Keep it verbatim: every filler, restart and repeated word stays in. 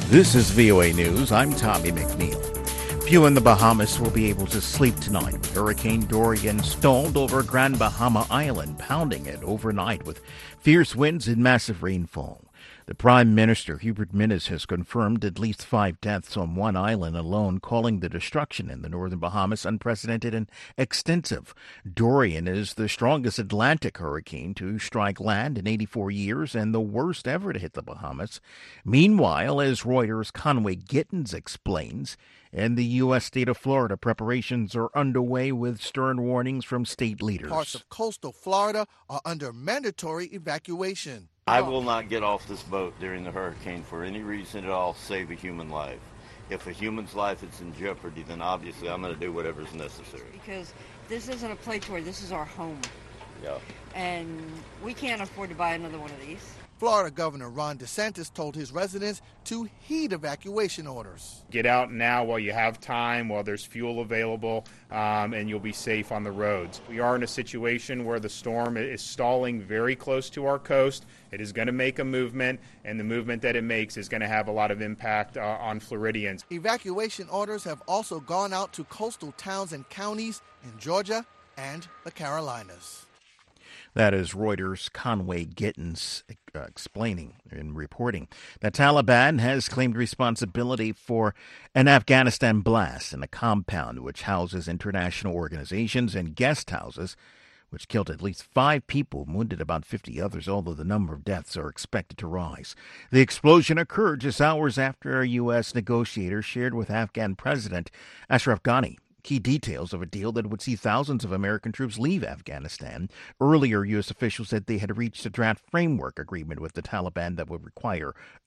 This is V O A News. I'm Tommy McNeil. Few in the Bahamas will be able to sleep tonight with Hurricane Dorian stalled over Grand Bahama Island, pounding it overnight with fierce winds and massive rainfall. The Prime Minister, Hubert Minnis, has confirmed at least five deaths on one island alone, calling the destruction in the northern Bahamas unprecedented and extensive. Dorian is the strongest Atlantic hurricane to strike land in eighty-four years and the worst ever to hit the Bahamas. Meanwhile, as Reuters' Conway Gittins explains, in the U S state of Florida, preparations are underway with stern warnings from state leaders. Parts of coastal Florida are under mandatory evacuation. I will not get off this boat during the hurricane for any reason at all, save a human life. If a human's life is in jeopardy, then obviously I'm going to do whatever is necessary. Because this isn't a play tour, this is our home. Yeah. And we can't afford to buy another one of these. Florida Governor Ron DeSantis told his residents to heed evacuation orders. Get out now while you have time, while there's fuel available, um, and you'll be safe on the roads. We are in a situation where the storm is stalling very close to our coast. It is going to make a movement, and the movement that it makes is going to have a lot of impact uh, on Floridians. Evacuation orders have also gone out to coastal towns and counties in Georgia and the Carolinas. That is Reuters' Conway Gittins uh, explaining and reporting. The Taliban has claimed responsibility for an Afghanistan blast in a compound which houses international organizations and guest houses, which killed at least five people, wounded about fifty others, although the number of deaths are expected to rise. The explosion occurred just hours after a U S negotiator shared with Afghan President Ashraf Ghani key details of a deal that would see thousands of American troops leave Afghanistan. Earlier, U S officials said they had reached a draft framework agreement with the Taliban that would require